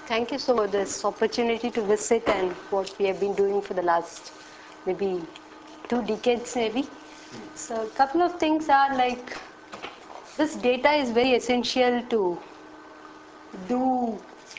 Thank you so much for this opportunity to visit and what we have been doing for the last maybe 2 decades maybe. So a couple of things are like this data is very essential to do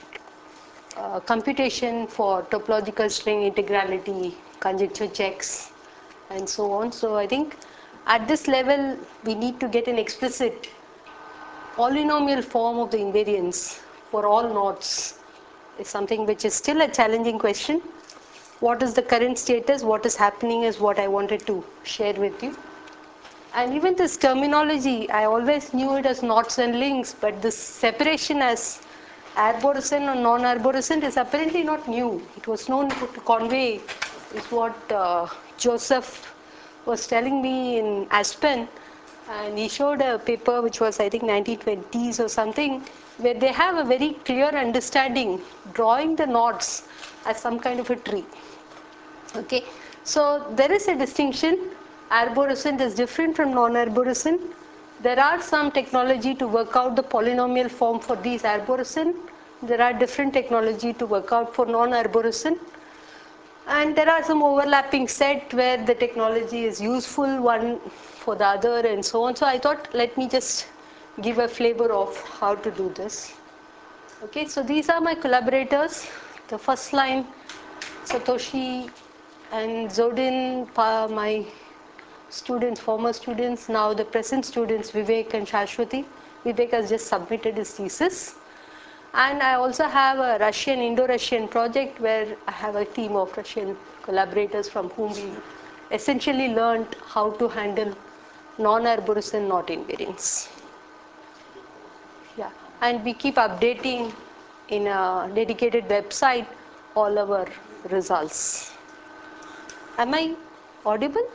computation for topological string integrality, conjecture checks and so on. So I think at this level we need to get an explicit polynomial form of the invariance for all knots is something which is still a challenging question. What is the current status, what is happening is what I wanted to share with you. And even this terminology, I always knew it as knots and links, but this separation as arborescent or non-arborescent is apparently not new. It was known to convey, is what Joseph was telling me in Aspen, and he showed a paper which was I think 1920s or something, where they have a very clear understanding, drawing the knots as some kind of a tree. Okay, so there is a distinction. Arborescent is different from non-arborescent. There are some technology to work out the polynomial form for these arborescent. There are different technology to work out for non-arborescent. And there are some overlapping set where the technology is useful one for the other and so on. So I thought let me just give a flavor of how to do this. Okay, so these are my collaborators. The first line, Satoshi and Zodin, my students, former students, now the present students, Vivek and Shashwati. Vivek has just submitted his thesis. And I also have a Russian, Indo-Russian project where I have a team of Russian collaborators from whom we essentially learned how to handle non-arborescent knot invariance. Yeah, and we keep updating in a dedicated website all our results. Am I audible?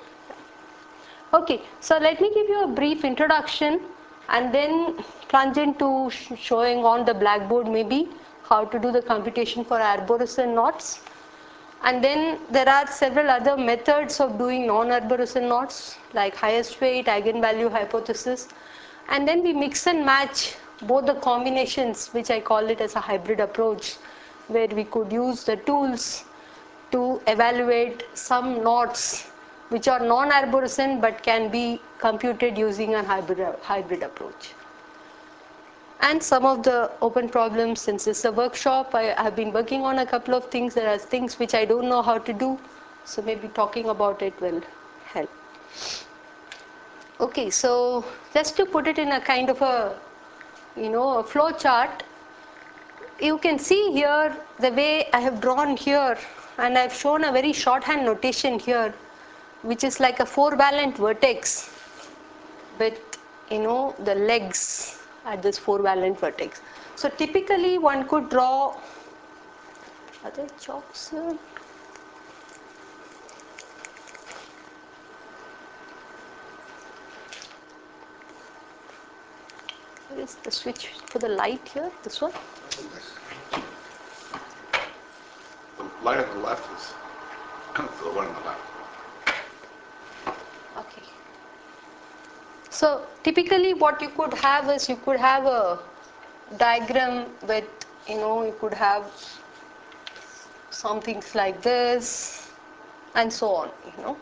Okay, so let me give you a brief introduction and then plunge into showing on the blackboard maybe how to do the computation for arborescent knots. And then there are several other methods of doing non-arborescent knots like highest weight, eigenvalue hypothesis. And then we mix and match both the combinations, which I call it as a hybrid approach, where we could use the tools to evaluate some knots which are non-arborescent but can be computed using a hybrid approach. And some of the open problems, since it's a workshop, I have been working on a couple of things. There are things which I don't know how to do, so maybe talking about it will help. Okay, so just to put it in a kind of a flow chart, you can see here the way I have drawn here, and I've shown a very shorthand notation here, which is like a 4-valent vertex with the legs at this 4-valent vertex. So typically one could draw other chalks here. Where is the switch for the light here? This one? The light on the left is the one on the left. Okay. So typically what you could have is you could have a diagram with, you could have some things like this and so on.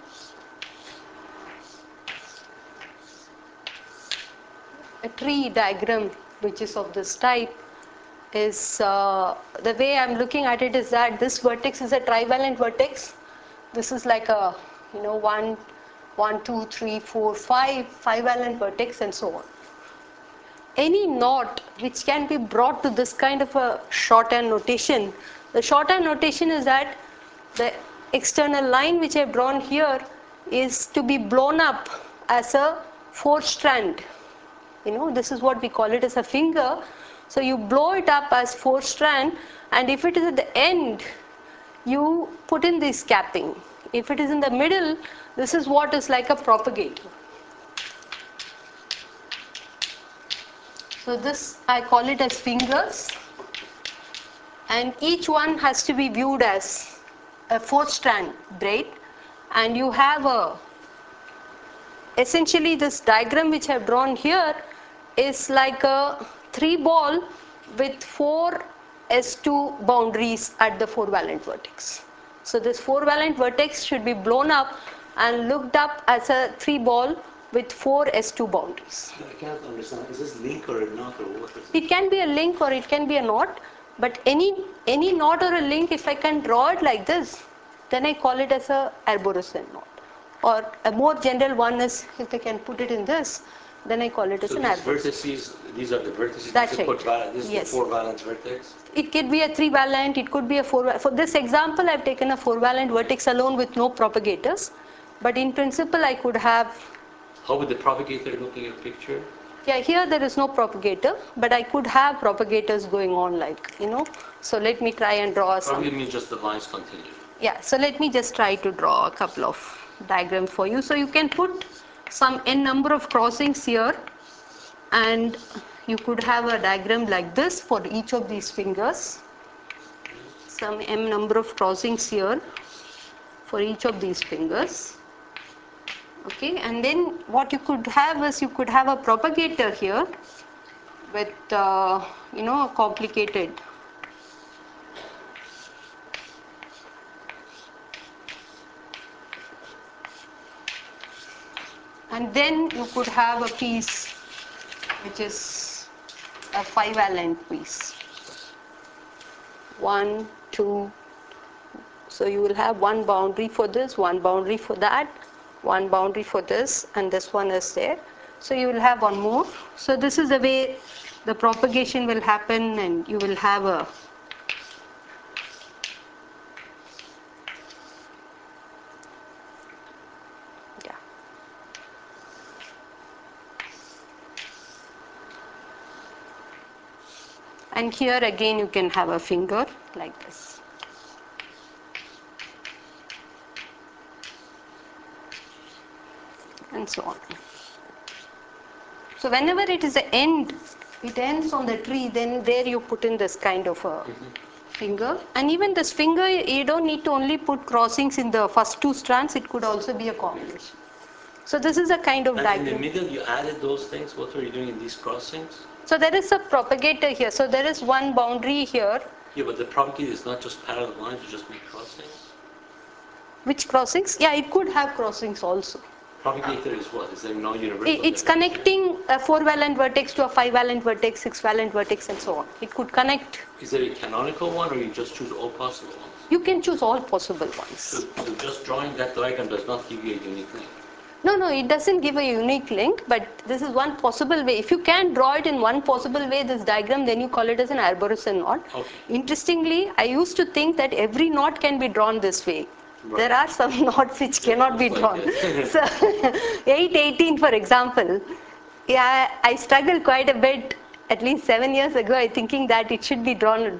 A tree diagram which is of this type is the way I'm looking at it is that this vertex is a trivalent vertex. This is like a 1, 2, 3, 4, 5-valent vertex and so on. Any knot which can be brought to this kind of a shorthand notation, the shorthand notation is that the external line which I've drawn here is to be blown up as a 4-strand. This is what we call it as a finger. So you blow it up as 4-strand, and if it is at the end, you put in this capping. If it is in the middle, this is what is like a propagator. So this I call it as fingers, and each one has to be viewed as a 4-strand braid, and you have essentially this diagram which I have drawn here is like a 3-ball with 4 S2 boundaries at the 4-valent vertex. So this 4-valent vertex should be blown up and looked up as a 3-ball with 4 S2 boundaries. I can't understand. Is this link or a knot or what is it? It can be a link or it can be a knot, but any knot or a link, if I can draw it like this, then I call it as a arborescent knot. Or a more general one is, if I can put it in this, then I call it as So an these arborescent. vertices, these are the vertices. That's you right. put this is Yes. the 4-valent vertex. It could be a 3-valent, it could be a 4-valent. For this example, I've taken a 4-valent vertex alone with no propagators. But in principle, I could have... How would the propagator look in your picture? Yeah, here there is no propagator, but I could have propagators going on like, So let me try and draw some... Probably means just the lines continue. Yeah, so let me just try to draw a couple of diagrams for you. So you can put some n number of crossings here, and you could have a diagram like this for each of these fingers. Some m number of crossings here for each of these fingers. Okay, and then what you could have is you could have a propagator here with a complicated and then you could have a piece which is a 5-valent piece. 1, 2. So you will have one boundary for this, one boundary for that, one boundary for this, and this one is there. So you will have one more. So this is the way the propagation will happen, and you will have a... Yeah. And here again you can have a finger like this. And so on. So whenever it is the end, it ends on the tree, then there you put in this kind of a finger. And even this finger, you don't need to only put crossings in the first 2 strands, it could also be a combination. So this is a kind of And diagram. in the middle you added those things. What were you doing in these crossings? So there is a propagator here. So there is one boundary here. Yeah, but the propagator is not just parallel lines, you just make crossings. Which crossings? Yeah, it could have crossings also. Propagator is what? Is there no universal It's definition? connecting a 4-valent vertex to a 5-valent vertex, 6-valent vertex, and so on. It could connect. Is there a canonical one, or you just choose all possible ones? You can choose all possible ones. So just drawing that diagram does not give you a unique link. No, it doesn't give a unique link, but this is one possible way. If you can draw it in one possible way, this diagram, then you call it as an arborescent knot. Okay. Interestingly, I used to think that every knot can be drawn this way. Right. There are some knots which cannot be Just drawn. like So, 818, for example, yeah, I struggled quite a bit. At least 7 years ago, I thinking that it should be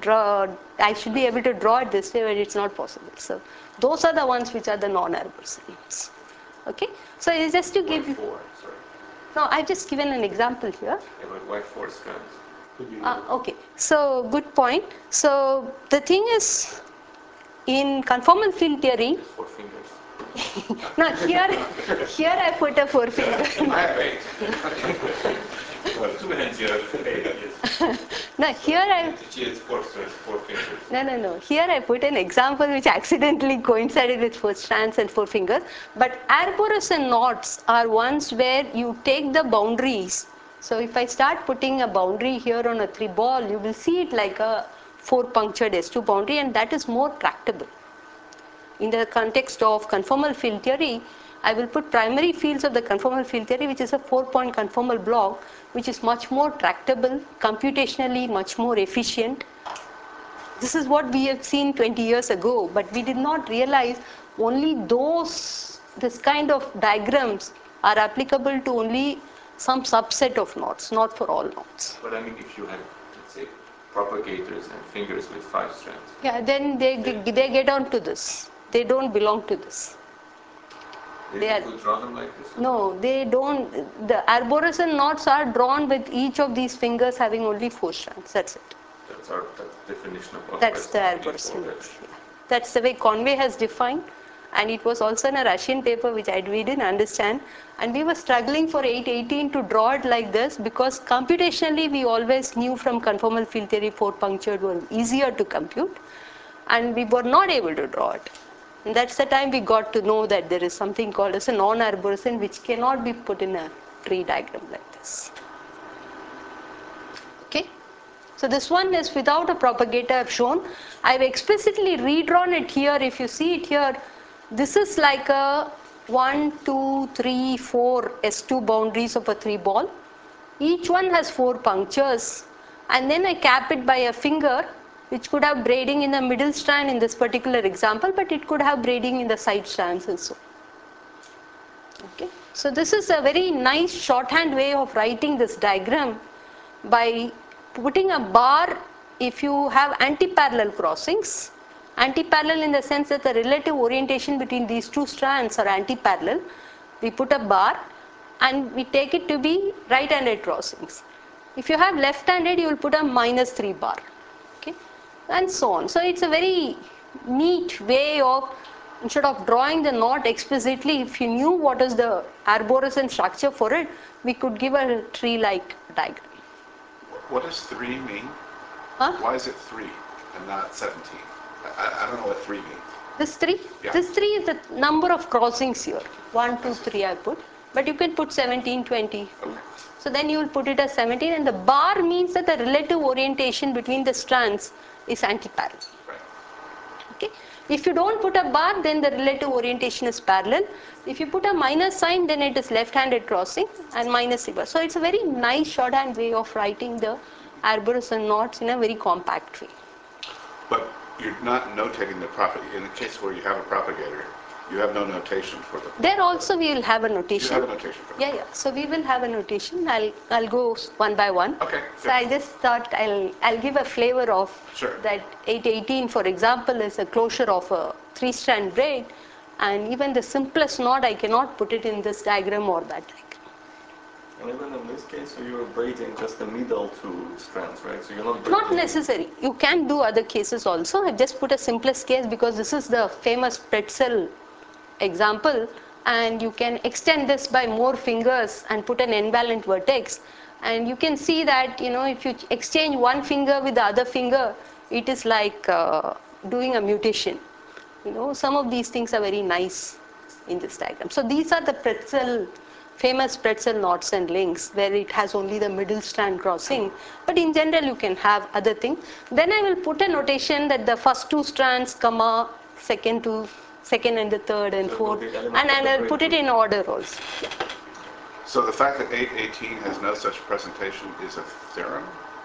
I should be able to draw it this way, but it's not possible. So those are the ones which are the non-arborescent knots. Okay, so it's just to give you... Four, sorry. No, I've just given an example here. Yeah, but why 4 strands? Okay, so good point. So the thing is, in conformal field theory, 4 fingers. now here I put a 4-finger. Wait. Well, 2 hands here. Yes. Now here I... It's 4 strands, 4 fingers. No. Here I put an example which accidentally coincided with 4 strands and 4 fingers. But arborescent knots are ones where you take the boundaries. So if I start putting a boundary here on a 3-ball, you will see it like a 4 punctured S2 boundary, and that is more tractable. In the context of conformal field theory, I will put primary fields of the conformal field theory, which is a 4-point conformal block, which is much more tractable, computationally much more efficient. This is what we have seen 20 years ago, but we did not realize only this kind of diagrams are applicable to only some subset of knots, not for all knots. But I mean, if you had, let's say, propagators and fingers with 5 strands. Yeah, then they get on to this. They don't belong to this. They could draw them like this? No, they don't. The arborescent knots are drawn with each of these fingers having only 4 strands. That's it. That's the definition of That's the arborescent knot. Yeah. That's the way Conway has defined. and it was also in a Russian paper which we didn't understand, and we were struggling for 818 to draw it like this because computationally we always knew from conformal field theory 4 punctured were easier to compute, and we were not able to draw it. And that's the time we got to know that there is something called as a non-arborescent which cannot be put in a tree diagram like this. Okay, so this one is without a propagator I've shown. I've explicitly redrawn it here. If you see it here, this is like a 1, 2, 3, 4 S2 boundaries of a 3 ball. Each one has 4 punctures, and then I cap it by a finger which could have braiding in the middle strand in this particular example, but it could have braiding in the side strands also. Okay, so this is a very nice shorthand way of writing this diagram by putting a bar if you have anti-parallel crossings. Anti-parallel in the sense that the relative orientation between these 2 strands are anti-parallel. We put a bar and we take it to be right-handed crossings. If you have left-handed, you will put a -3 bar. Okay, and so on. So it's a very neat way of, instead of drawing the knot explicitly, if you knew what is the arborescent structure for it, we could give a tree-like diagram. What does 3 mean? Huh? Why is it 3 and not 17? I don't know what 3 means. This 3? Yeah. This 3 is the number of crossings here. 1, 2, 3 I put. But you can put 17, 20. Okay. So then you will put it as 17, and the bar means that the relative orientation between the strands is anti-parallel. Right. Okay. If you don't put a bar, then the relative orientation is parallel. If you put a minus sign, then it is left-handed crossing and -3 bar. So it's a very nice shorthand way of writing the arborescent knots in a very compact way. But you're not notating the propagator. In the case where you have a propagator, you have no notation for the... There also we will have a You notation. have a notation for the... Yeah. So we will have a notation. I'll go one by one. Okay. So I just thought I'll give a flavor of Sure. that 818, for example, is a closure of a 3-strand braid, and even the simplest knot I cannot put it in this diagram or that diagram. And even in this case, so you're braiding just the middle 2 strands, right? So you're not braiding... Not necessary. You can do other cases also. I've just put a simplest case because this is the famous pretzel example, and you can extend this by more fingers and put an envalent vertex, and you can see that, you know, if you exchange one finger with the other finger, it is like doing a mutation. You know, some of these things are very nice in this diagram. So these are the famous pretzel knots and links where it has only the middle strand crossing, but in general you can have other things. Then I will put a notation that the first 2 strands, comma, second and the third and So fourth, the element and of the I'll put it braid in order also. So the fact that 818 has no such presentation is a theorem?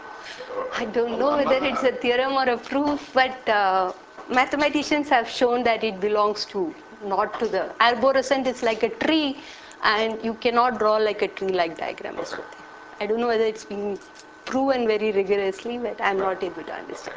I don't know whether it's a theorem or a proof, but mathematicians have shown that it belongs to, not to the arborescent. Is like a tree, and you cannot draw like a tree-like diagram. Okay. I don't know whether it's being proven very rigorously, but I'm not able to understand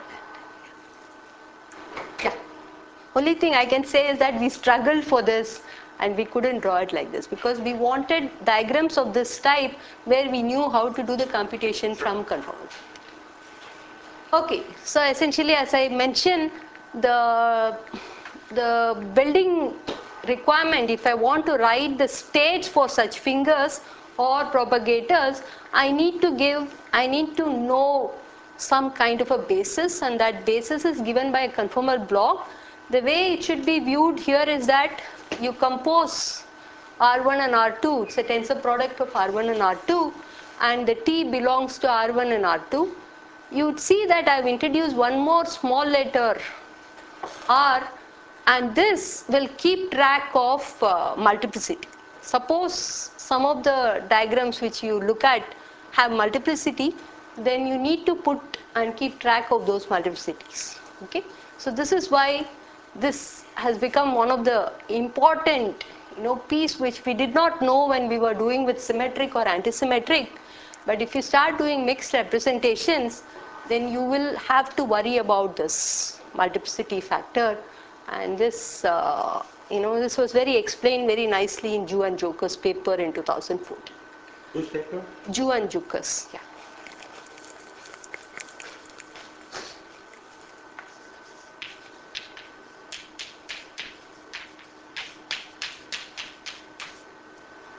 that. Yeah. Only thing I can say is that we struggled for this, and we couldn't draw it like this because we wanted diagrams of this type where we knew how to do the computation from conformal. Okay, so essentially, as I mentioned, the building requirement, if I want to write the states for such fingers or propagators, I need to know some kind of a basis, and that basis is given by a conformal block. The way it should be viewed here is that you compose R1 and R2, it's a tensor product of R1 and R2, and the T belongs to R1 and R2. You would see that I have introduced one more small letter R, and this will keep track of multiplicity. Suppose some of the diagrams which you look at have multiplicity, then you need to put and keep track of those multiplicities. Okay, so this is why this has become one of the important, piece which we did not know when we were doing with symmetric or antisymmetric. But if you start doing mixed representations, then you will have to worry about this multiplicity factor. And this, this was explained very nicely in Zhu and Joker's paper in 2014. Which paper? Zhu and Joker's, yeah.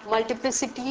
multiplicity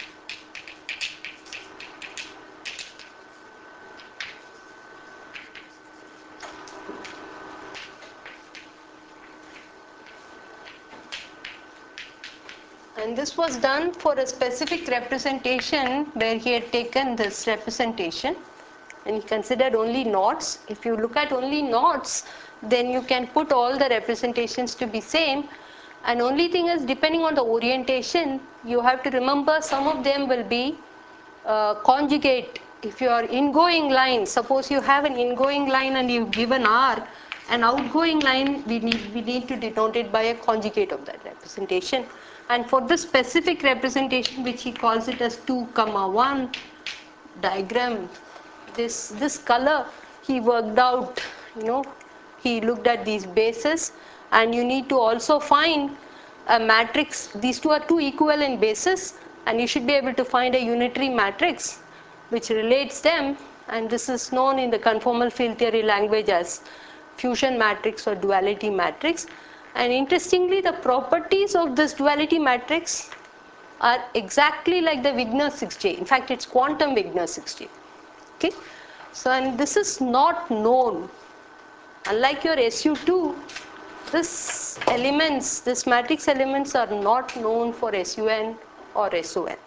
and this was done for a specific representation where he had taken this representation and he considered only knots. If you look at only knots, then you can put all the representations to be same, and only thing is, depending on the orientation, you have to remember some of them will be conjugate. If you are ingoing line, suppose you have an ingoing line and you give an R, an outgoing line we need to denote it by a conjugate of that representation. And for this specific representation, which he calls it as 2, 1 diagram, this color he worked out, he looked at these bases, and you need to also find a matrix. These two are two equivalent bases, and you should be able to find a unitary matrix which relates them, and this is known in the conformal field theory language as fusion matrix or duality matrix. And interestingly, the properties of this duality matrix are exactly like the Wigner 6J. In fact, it's quantum Wigner 6J. Okay, so and this is not known. Unlike your SU2, this matrix elements are not known for SUN or SON.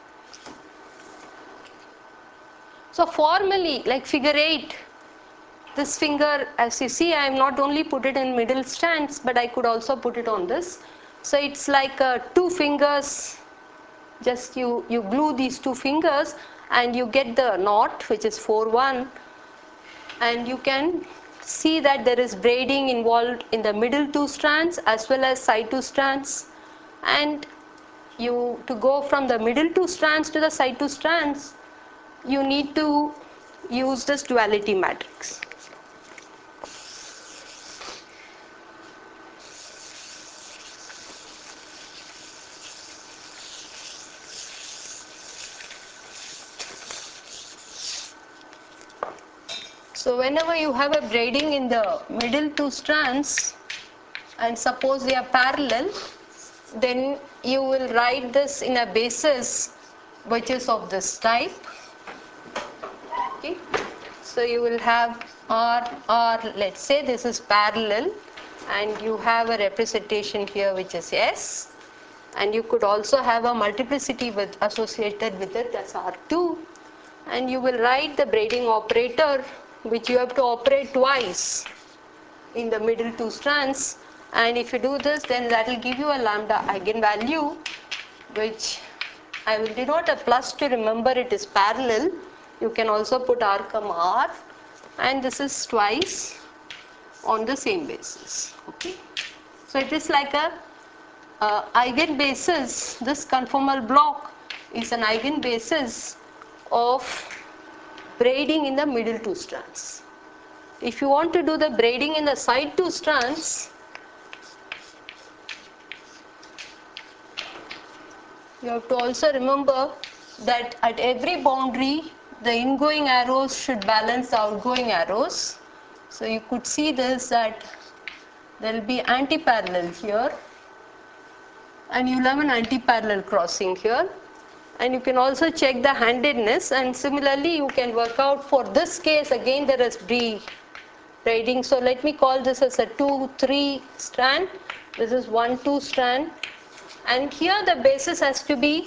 So formally, like figure 8, this finger, as you see, I have not only put it in middle strands, but I could also put it on this. So it's like 2 fingers, just you glue these 2 fingers and you get the knot, which is 4, 1, and you can see that there is braiding involved in the middle 2 strands as well as side 2 strands, and to go from the middle 2 strands to the side 2 strands, you need to use this duality matrix. So whenever you have a braiding in the middle 2 strands, and suppose they are parallel, then you will write this in a basis which is of this type. Okay, so you will have R, let's say this is parallel, and you have a representation here which is S, and you could also have a multiplicity associated with it, that's R2, and you will write the braiding operator, which you have to operate twice in the middle 2 strands, and if you do this, then that will give you a lambda eigenvalue, which I will denote a plus to remember it is parallel. You can also put R, R, and this is twice on the same basis. Okay, so it is like a eigenbasis. This conformal block is an eigenbasis of braiding in the middle 2 strands. If you want to do the braiding in the side 2 strands, you have to also remember that at every boundary, the ingoing arrows should balance the outgoing arrows. So you could see this, that there will be anti-parallel here, and you will have an anti-parallel crossing here. And you can also check the handedness, and similarly you can work out for this case, again there is braiding. So let me call this as a 2, 3 strand. This is 1, 2 strand. And here the basis has to be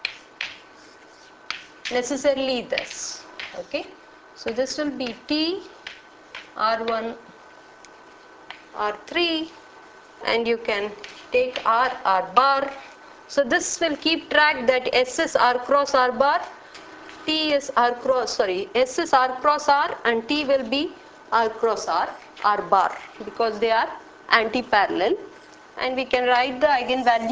necessarily this. Okay, so this will be T, R1, R3, and you can take R bar. So this will keep track that S is R cross R bar, T is R cross, S is R cross R, and T will be R cross R bar, because they are anti-parallel. And we can write the eigenvalues .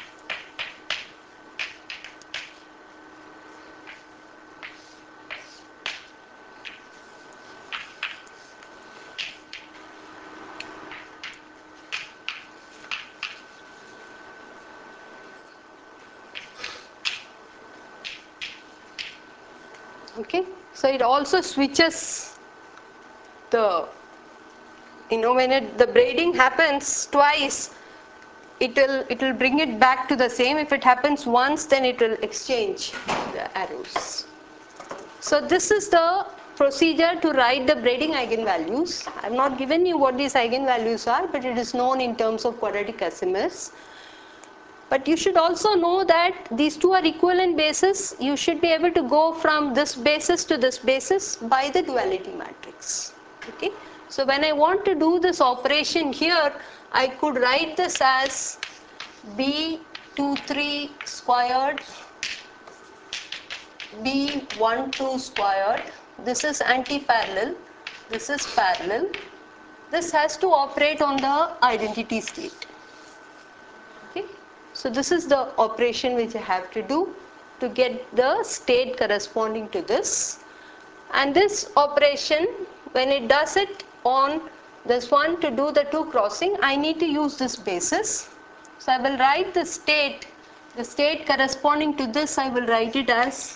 Okay, so it also switches the, when the braiding happens twice, it will bring it back to the same. If it happens once, then it will exchange the arrows. So this is the procedure to write the braiding eigenvalues. I have not given you what these eigenvalues are, but it is known in terms of quadratic azimuths. But you should also know that these two are equivalent bases. You should be able to go from this basis to this basis by the duality matrix. Okay. So when I want to do this operation here, I could write this as B23 squared, B12 squared. This is anti-parallel. This is parallel. This has to operate on the identity state. Okay. So this is the operation which I have to do to get the state corresponding to this. And this operation, when it does it on this one to do the two crossing, I need to use this basis. So I will write the state corresponding to this, I will write it as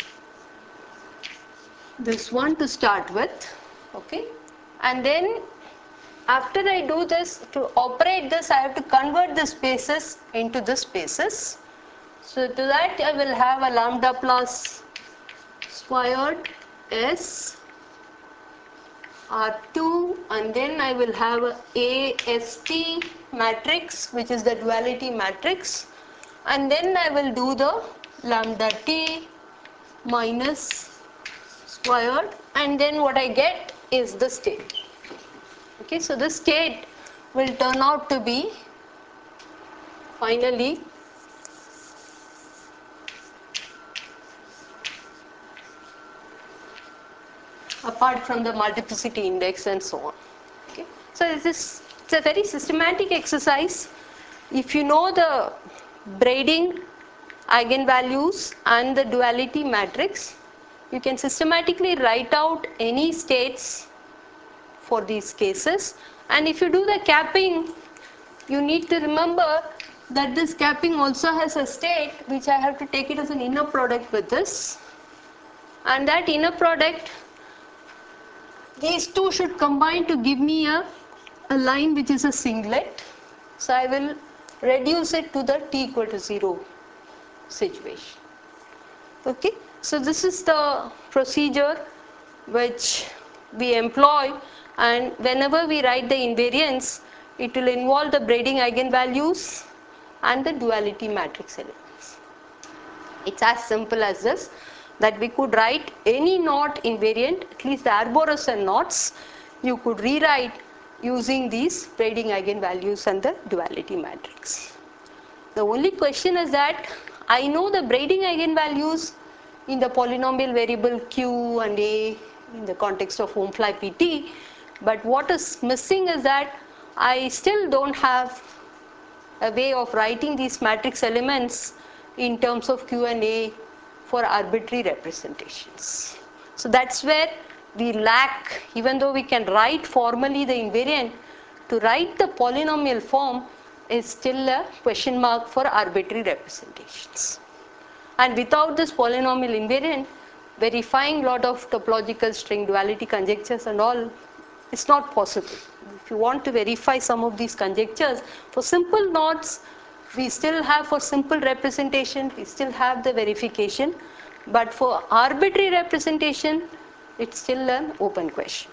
this one to start with. Okay. And then after I do this, to operate this, I have to convert this basis into this basis. So to that I will have a lambda plus squared S R2, and then I will have a AST matrix, which is the duality matrix, and then I will do the lambda T minus squared, and then what I get is the state. Okay, so this state will turn out to be finally apart from the multiplicity index and so on. Okay, so it's a very systematic exercise. If you know the braiding eigenvalues and the duality matrix, you can systematically write out any states for these cases. And if you do the capping, you need to remember that this capping also has a state which I have to take it as an inner product with this, and that inner product, these two should combine to give me a line which is a singlet. So I will reduce it to the t equal to 0 situation. Okay, so this is the procedure which we employ, and whenever we write the invariance, it will involve the braiding eigenvalues and the duality matrix elements. It's as simple as this, that we could write any knot invariant, at least the Arborescent knots, you could rewrite using these braiding eigenvalues and the duality matrix. The only question is that I know the braiding eigenvalues in the polynomial variable q and a in the context of Ohmfly PT, but what is missing is that I still don't have a way of writing these matrix elements in terms of q and a for arbitrary representations. So that's where we lack, even though we can write formally the invariant, to write the polynomial form is still a question mark for arbitrary representations. And without this polynomial invariant, verifying lot of topological string duality conjectures and all is not possible. If you want to verify some of these conjectures, for simple knots, we still have, for simple representation, we still have the verification, but for arbitrary representation, it's still an open question.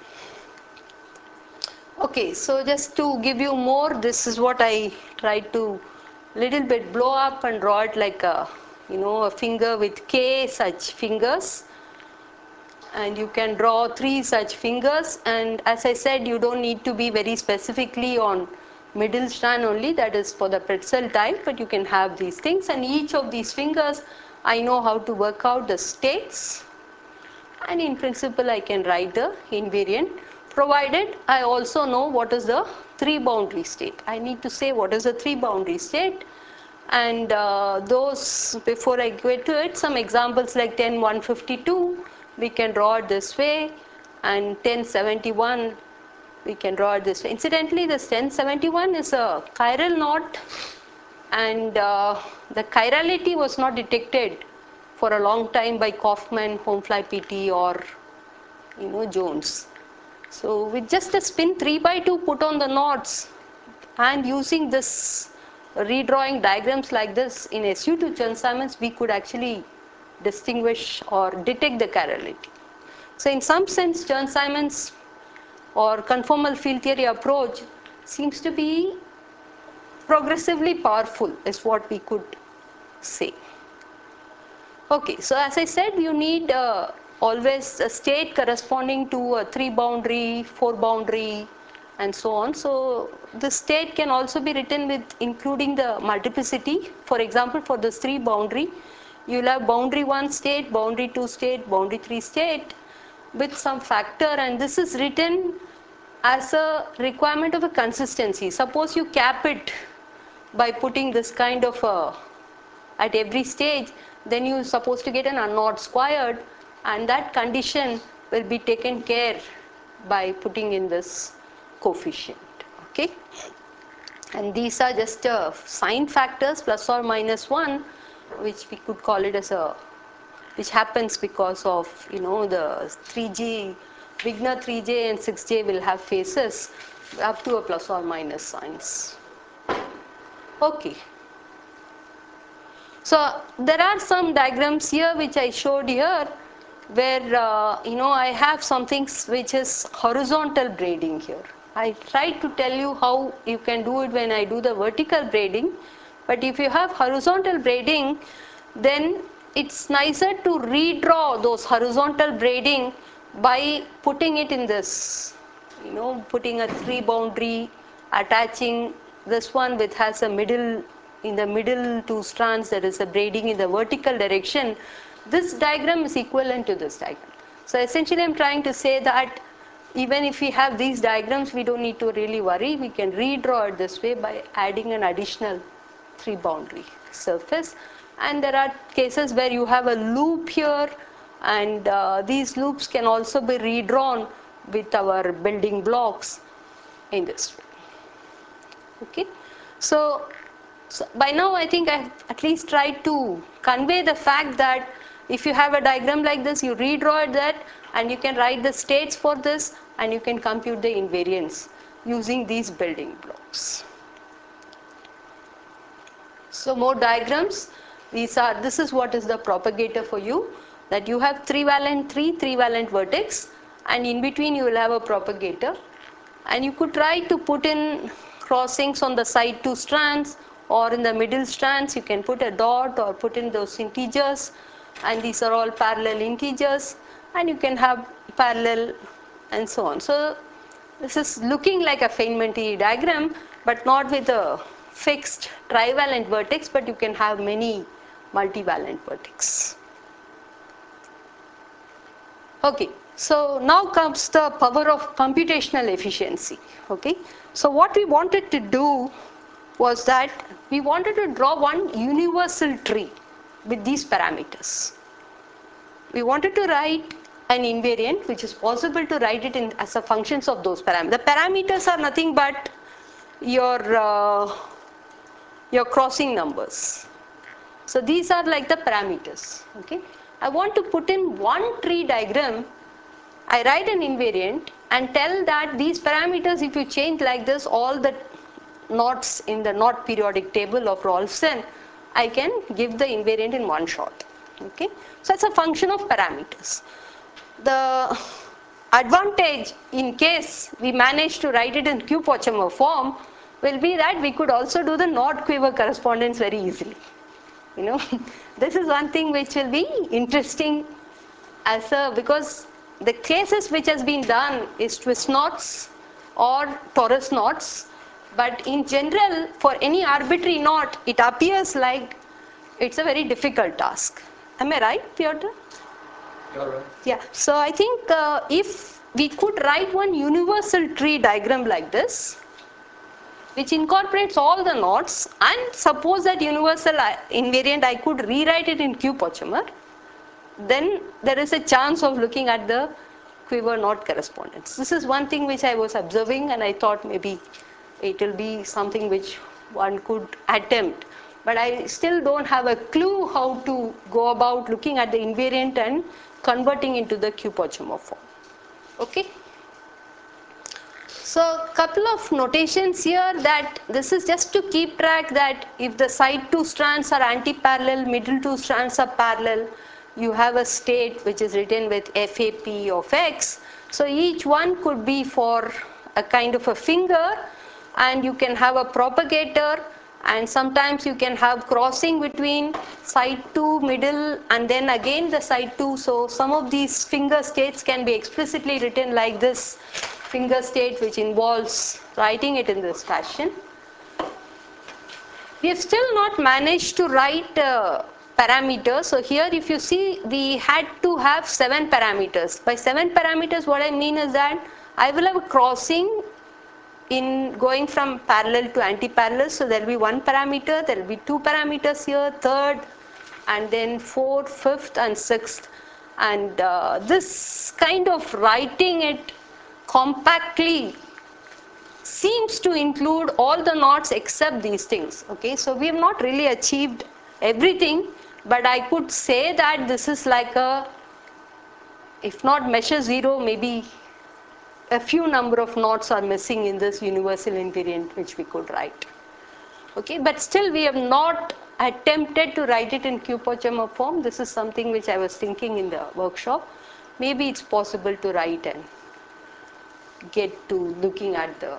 Okay, so just to give you more, this is what I tried to little bit blow up and draw it like a, a finger with K such fingers, and you can draw 3 such fingers, and as I said, you don't need to be very specifically on middle strand only, that is for the pretzel type, but you can have these things, and each of these fingers I know how to work out the states, and in principle I can write the invariant, provided I also know what is the 3 boundary state. I need to say what is the 3 boundary state, and those, before I get to it, some examples like 10152 we can draw it this way, and 1071 we can draw it this way. Incidentally, this 1071 is a chiral knot, and the chirality was not detected for a long time by Kaufman, Ohmfly PT, or Jones. So with just a spin 3/2 put on the knots and using this redrawing diagrams like this in SU2 Chern-Simons, we could actually distinguish or detect the chirality. So in some sense, Chern-Simons or conformal field theory approach seems to be progressively powerful, is what we could say. Okay, so as I said, you need always a state corresponding to a 3 boundary, 4 boundary, and so on. So the state can also be written with including the multiplicity. For example, for this 3 boundary, you will have boundary 1 state, boundary 2 state, boundary 3 state with some factor, and this is written as a requirement of a consistency. Suppose you cap it by putting this kind of a at every stage, then you are supposed to get an unknot squared, and that condition will be taken care by putting in this coefficient. Okay, and these are just sign factors plus or minus 1, which we could call it as a, which happens because of, you know, the 3G, Wigner 3J and 6J will have phases up to a plus or minus signs. Okay. So there are some diagrams here which I showed here where you know, I have something which is horizontal braiding here. I tried to tell you how you can do it when I do the vertical braiding, but if you have horizontal braiding, then it's nicer to redraw those horizontal braiding by putting it in this, you know, putting a 3 boundary, attaching this one which has a middle, in the middle 2 strands there is a braiding in the vertical direction. This diagram is equivalent to this diagram. So essentially I am trying to say that even if we have these diagrams, we don't need to really worry. We can redraw it this way by adding an additional 3 boundary surface. And there are cases where you have a loop here, and these loops can also be redrawn with our building blocks in this way. Okay, so by now I think I've at least tried to convey the fact that if you have a diagram like this, you redraw that, and you can write the states for this, and you can compute the invariance using these building blocks. So more diagrams. This is what is the propagator for you, that you have 3 valent vertex, and in between you will have a propagator, and you could try to put in crossings on the side 2 strands, or in the middle strands you can put a dot or put in those integers, and these are all parallel integers, and you can have parallel and so on. So this is looking like a Feynman-Tilly diagram, but not with a fixed trivalent vertex, but you can have many multivalent vertex. Okay, so now comes the power of computational efficiency. Okay, so what we wanted to do was that we wanted to draw one universal tree with these parameters. We wanted to write an invariant which is possible to write it in as a functions of those parameters. The parameters are nothing but your crossing numbers. So these are like the parameters. Okay, I want to put in one tree diagram. I write an invariant and tell that these parameters, if you change like this, all the knots in the knot periodic table of Rolfsen, I can give the invariant in one shot. Okay, so it's a function of parameters. The advantage in case we manage to write it in Q-Pochhammer form will be that we could also do the knot quiver correspondence very easily. You know, this is one thing which will be interesting because the cases which has been done is twist knots or torus knots, but in general for any arbitrary knot it appears like it's a very difficult task. Am I right, Piotr? You're right. Yeah, so I think if we could write one universal tree diagram like this, which incorporates all the knots, and suppose that universal invariant I could rewrite it in Q-Pochhammer, then there is a chance of looking at the quiver knot correspondence. This is one thing which I was observing, and I thought maybe it will be something which one could attempt. But I still don't have a clue how to go about looking at the invariant and converting into the Q-Pochhammer form. Okay? So couple of notations here, that this is just to keep track that if the side two strands are anti-parallel, middle two strands are parallel, you have a state which is written with FAP of X. So each one could be for a kind of a finger, and you can have a propagator, and sometimes you can have crossing between side 2, middle, and then again the side 2. So some of these finger states can be explicitly written like this finger state, which involves writing it in this fashion. We have still not managed to write parameters. So here if you see, we had to have 7 parameters. By 7 parameters, what I mean is that I will have a crossing in going from parallel to anti-parallel. So there will be 1 parameter, there will be 2 parameters here, third, and then fourth, fifth, and sixth. And this kind of writing it compactly seems to include all the knots except these things. Okay, so we have not really achieved everything, but I could say that this is like a, if not measure zero, maybe a few number of knots are missing in this universal invariant which we could write. Okay, but still we have not attempted to write it in Q-Pochhammer form. This is something which I was thinking in the workshop. Maybe it's possible to write and get to looking at the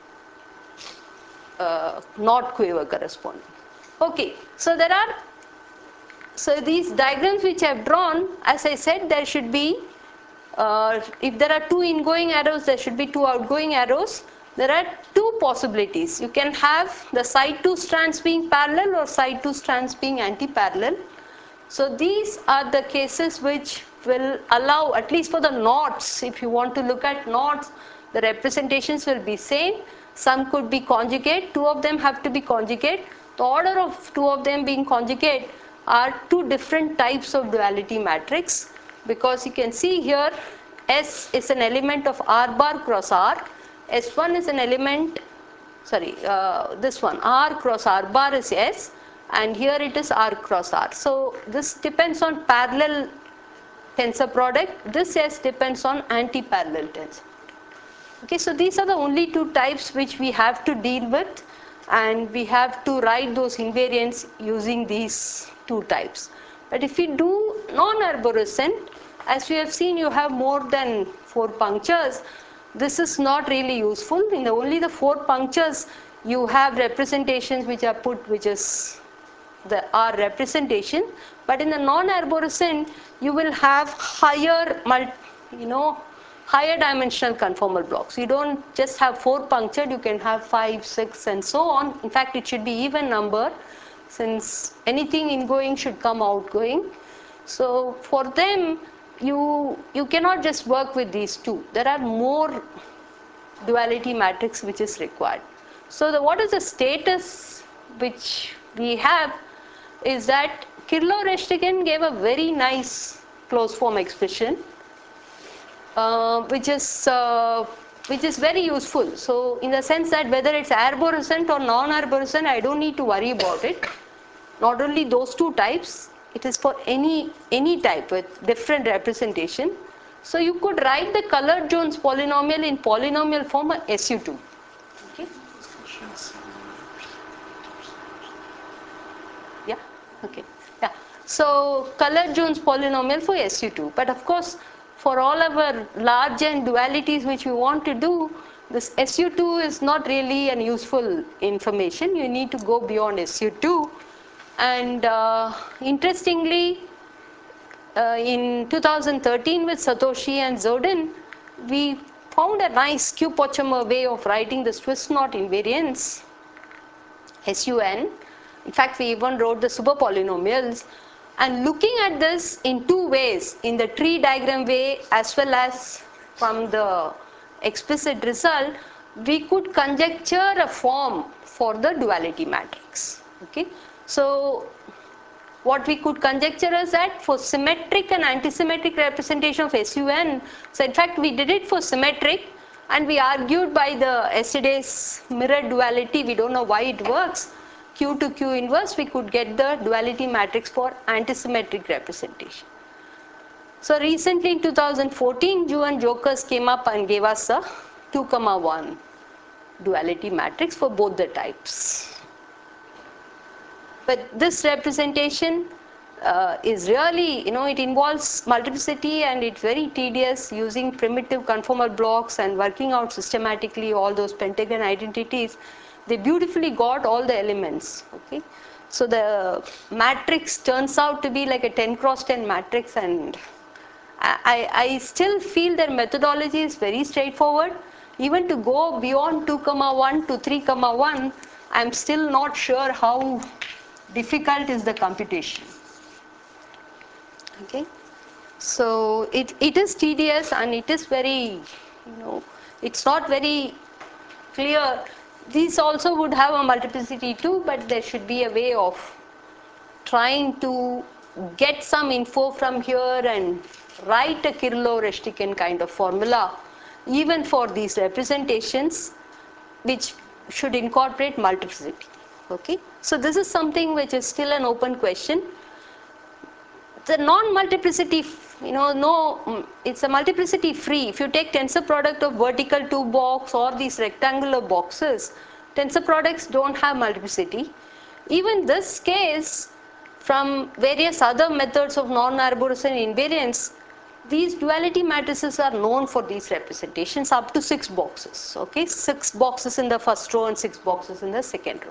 knot quiver corresponding. Okay, so there are, so these diagrams which I have drawn, as I said, there should be, if there are 2 ingoing arrows, there should be 2 outgoing arrows. There are 2 possibilities. You can have the side 2 strands being parallel or side 2 strands being anti-parallel. So these are the cases which will allow, at least for the knots, if you want to look at knots, the representations will be same. Some could be conjugate, 2 of them have to be conjugate. The order of 2 of them being conjugate are 2 different types of duality matrix, because you can see here S is an element of R bar cross R, S1 is an element, sorry, this one R cross R bar is S, and here it is R cross R. So this depends on parallel tensor product, this S depends on anti-parallel tensor. Okay, so these are the only 2 types which we have to deal with, and we have to write those invariants using these 2 types. But if we do non-arborescent, as we have seen, you have more than 4 punctures. This is not really useful. In only the 4 punctures, you have representations which are put, which is the R representation. But in the non-arborescent, you will have higher, higher dimensional conformal blocks. You don't just have 4 punctured, you can have 5, 6, and so on. In fact, it should be even number, since anything ingoing should come outgoing. So for them, you cannot just work with these 2. There are more duality matrix which is required. So what is the status which we have is that Kirlo-Reshtikin gave a very nice closed form expression, which is very useful. So in the sense that whether it's arborescent or non-arborescent, I don't need to worry about it. Not only those 2 types, it is for any type with different representation. So you could write the colored Jones polynomial in polynomial form SU2. Okay. Yeah. Okay. Yeah. So colored Jones polynomial for SU2. But of course, for all our large n dualities which we want to do, this SU2 is not really an useful information. You need to go beyond SU2. And interestingly, in 2013 with Satoshi and Zodin, we found a nice Q-Pochhammer way of writing the Swiss knot invariants, SUN. In fact, we even wrote the super polynomials. And looking at this in 2 ways, in the tree diagram way as well as from the explicit result, we could conjecture a form for the duality matrix. Okay, so what we could conjecture is that for symmetric and antisymmetric representation of SUN, so in fact we did it for symmetric, and we argued by the yesterday's mirror duality, we don't know why it works, Q to Q inverse, we could get the duality matrix for antisymmetric representation. So recently in 2014, Zhu and Jokers came up and gave us a 2 comma 1 duality matrix for both the types. But this representation is really, it involves multiplicity, and it's very tedious using primitive conformal blocks and working out systematically all those pentagon identities. They beautifully got all the elements. Okay, so the matrix turns out to be like a 10 cross 10 matrix, and I still feel their methodology is very straightforward. Even to go beyond 2 comma 1 to 3 comma 1, I'm still not sure how difficult is the computation. Okay, so it is tedious, and it is very, it's not very clear. These also would have a multiplicity too, but there should be a way of trying to get some info from here and write a Kirillov-Reshtekin kind of formula even for these representations, which should incorporate multiplicity. Okay, so this is something which is still an open question. The non-multiplicity, it's a multiplicity free. If you take tensor product of vertical two box or these rectangular boxes, tensor products don't have multiplicity. Even this case, from various other methods of non-Arborescent invariance, these duality matrices are known for these representations up to 6 boxes. Okay, 6 boxes in the first row and 6 boxes in the second row.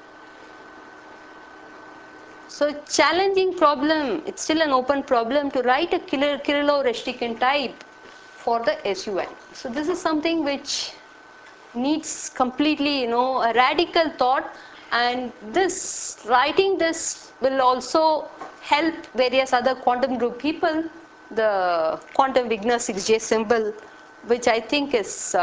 So challenging problem, it's still an open problem to write a Kirillov-Reshtekin type for the SUN. So this is something which needs completely, a radical thought, and writing this will also help various other quantum group people, the quantum Wigner 6J symbol, which I think is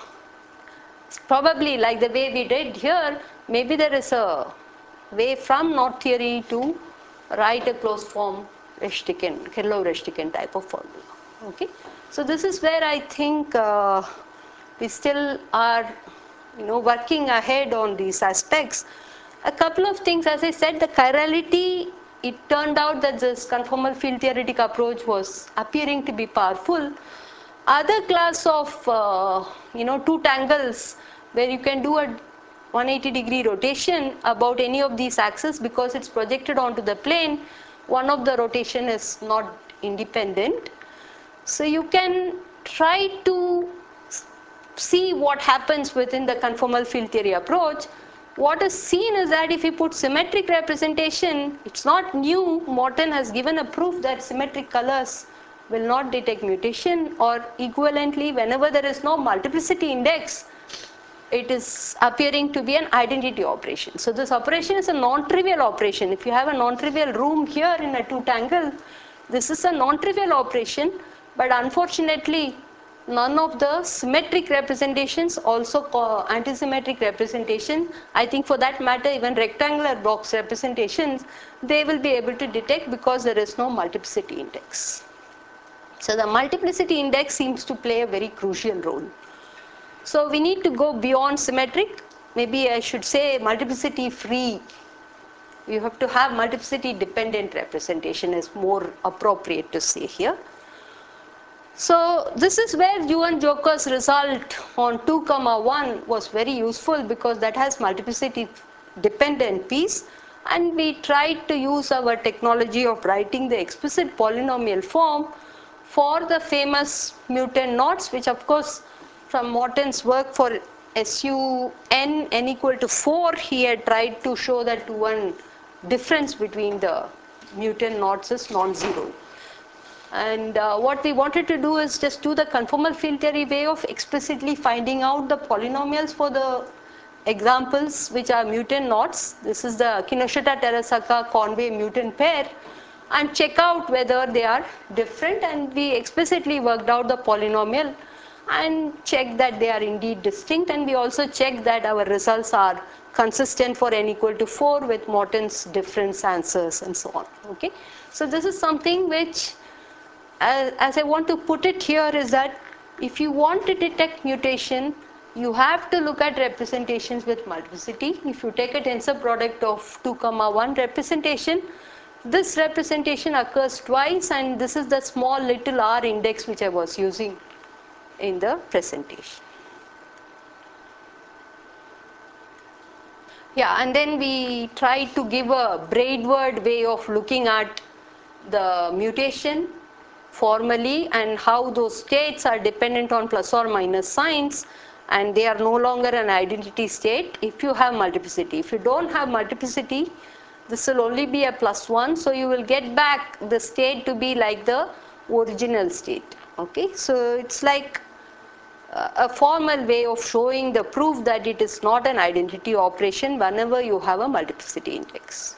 probably like the way we did here. Maybe there is a way from knot theory to write a closed form Kirillov-Reshtekin type of formula. Okay, so this is where I think we still are, working ahead on these aspects. A couple of things, as I said, the chirality. It turned out that this conformal field theoretic approach was appearing to be powerful. Other class of two tangles where you can do a 180-degree rotation about any of these axes because it's projected onto the plane. One of the rotation is not independent. So you can try to see what happens within the conformal field theory approach. What is seen is that if you put symmetric representation, it's not new. Morton has given a proof that symmetric colors will not detect mutation, or equivalently, whenever there is no multiplicity index, it is appearing to be an identity operation. So this operation is a non-trivial operation. If you have a non-trivial room here in a two-tangle, this is a non-trivial operation, but unfortunately, none of the symmetric representations, also antisymmetric representation, I think for that matter even rectangular box representations, they will be able to detect because there is no multiplicity index. So the multiplicity index seems to play a very crucial role. So we need to go beyond symmetric. Maybe I should say multiplicity free. You have to have multiplicity dependent representation is more appropriate to say here. So this is where Yuan-Joker's result on 2 comma 1 was very useful because that has multiplicity dependent piece, and we tried to use our technology of writing the explicit polynomial form for the famous mutant knots, which of course from Morton's work for SUN n equal to 4, he had tried to show that one difference between the mutant knots is non-zero. And what we wanted to do is just do the conformal field theory way of explicitly finding out the polynomials for the examples which are mutant knots. This is the Kinoshita-Terasaka-Conway mutant pair, and check out whether they are different, and we explicitly worked out the polynomial and checked that they are indeed distinct, and we also checked that our results are consistent for n equal to 4 with Morton's difference answers and so on. Okay, so this is something which, as I want to put it here, is that if you want to detect mutation, you have to look at representations with multiplicity. If you take a tensor product of 2 comma 1 representation, this representation occurs twice, and this is the small little r index which I was using in the presentation. Yeah, and then we try to give a braidword way of looking at the mutation formally and how those states are dependent on plus or minus signs, and they are no longer an identity state if you have multiplicity. If you don't have multiplicity, this will only be a +1, so you will get back the state to be like the original state. Okay, so it's like a formal way of showing the proof that it is not an identity operation whenever you have a multiplicity index.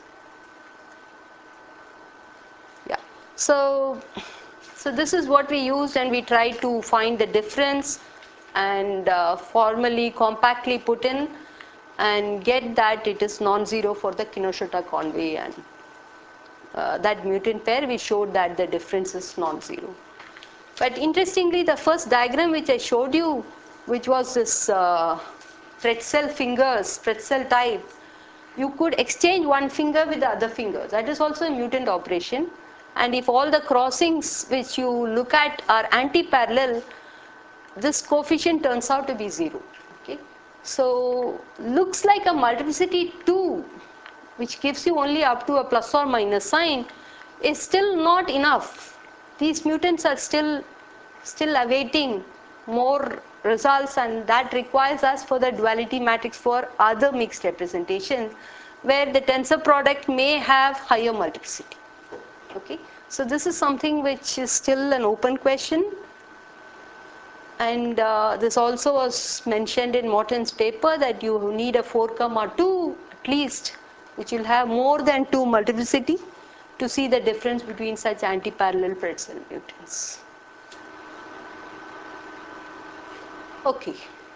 Yeah. So this is what we used, and we tried to find the difference and formally, compactly put in and get that it is non-zero for the Kinoshita-Conway, and that mutant pair, we showed that the difference is non-zero. But interestingly, the first diagram which I showed you, which was this pretzel fingers, pretzel type, you could exchange one finger with the other finger. That is also a mutant operation. And if all the crossings which you look at are anti-parallel, this coefficient turns out to be 0. Okay? So looks like a multiplicity 2, which gives you only up to a plus or minus sign, is still not enough. These mutants are still awaiting more results, and that requires us for the duality matrix for other mixed representations where the tensor product may have higher multiplicity. Okay, so this is something which is still an open question, and this also was mentioned in Morton's paper that you need a 4,2 at least, which will have more than 2 multiplicity to see the difference between such anti-parallel pretzel mutants. Okay,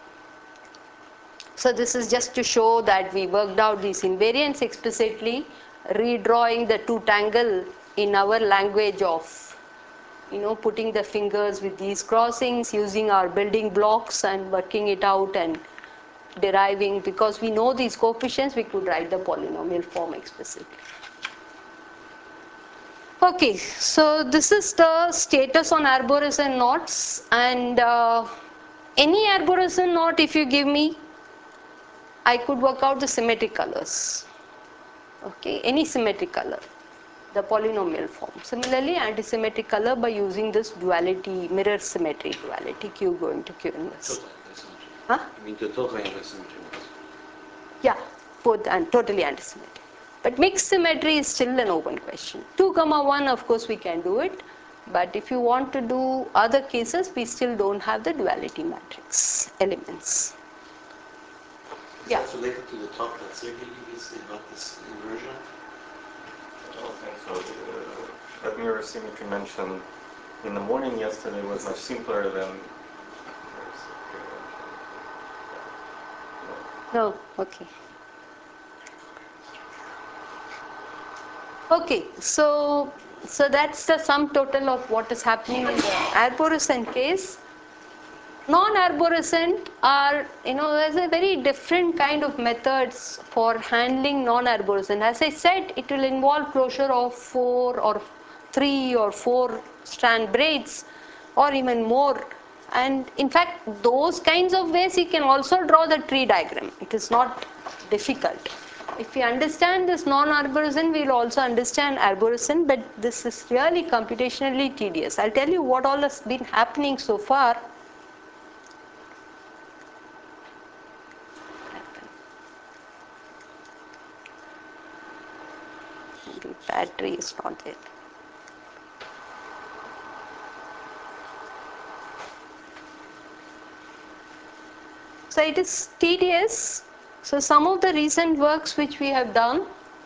so this is just to show that we worked out these invariants explicitly, redrawing the two tangle in our language of, putting the fingers with these crossings, using our building blocks and working it out and deriving. Because we know these coefficients, we could write the polynomial form explicitly. Okay, so this is the status on arborescent knots, and any arborescent knot, if you give me, I could work out the symmetric colors. Okay, any symmetric color, the polynomial form. Similarly, antisymmetric color by using this duality, mirror symmetry duality, Q going to Q inverse. Total antisymmetry. Huh? I mean the total antisymmetry. Yeah, both and totally antisymmetric. But mixed symmetry is still an open question. 2,1, of course, we can do it. But if you want to do other cases, we still don't have the duality matrix elements. Is Yeah. that related to the talk that Sergey gave yesterday about this inversion? I don't think so. That mirror symmetry mentioned in the morning yesterday was much simpler than. No, okay. Okay, so that's the sum total of what is happening in the arborescent case. Non-arborescent are, there's a very different kind of methods for handling non-arborescent. As I said, it will involve closure of 4 or 3 or 4 strand braids or even more. And in fact, those kinds of ways you can also draw the tree diagram. It is not difficult. If we understand this non-arborescent, we will also understand arborescent, but this is really computationally tedious. I'll tell you what all has been happening so far. The battery is not there. So it is tedious. So some of the recent works which we have done,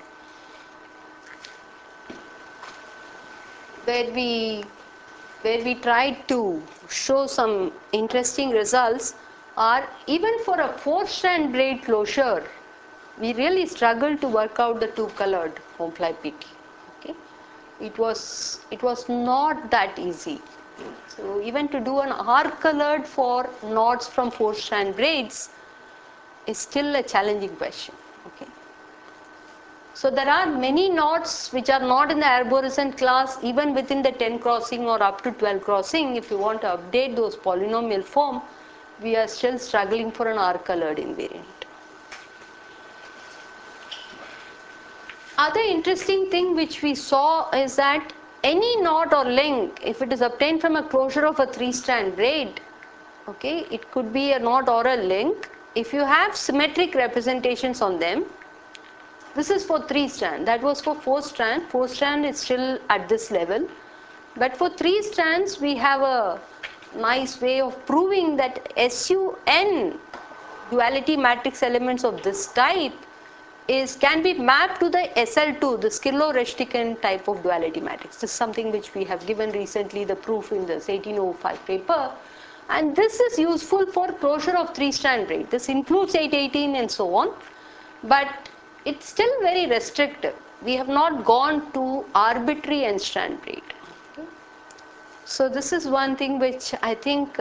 where we tried to show some interesting results, are even for a 4-strand braid closure, we really struggled to work out the 2-colored home fly PT. Okay, it was not that easy. So even to do an R-colored for knots from 4-strand braids is still a challenging question. Okay. So there are many knots which are not in the arborescent class, even within the 10 crossing or up to 12 crossing. If you want to update those polynomial form, we are still struggling for an R-colored invariant. other interesting thing which we saw is that any knot or link, if it is obtained from a closure of a 3-strand braid, okay, it could be a knot or a link, if you have symmetric representations on them, this is for 3-strand, that was for 4-strand. 4-strand is still at this level, but for 3 strands we have a nice way of proving that SUN duality matrix elements of this type can be mapped to the SL2, the Skirlo-Reshtikin type of duality matrix. This is something which we have given recently the proof in this 1805 paper, and this is useful for closure of 3-strand braid. This includes 818 and so on, but it's still very restrictive. We have not gone to arbitrary n-strand braid. Okay. So this is one thing which I think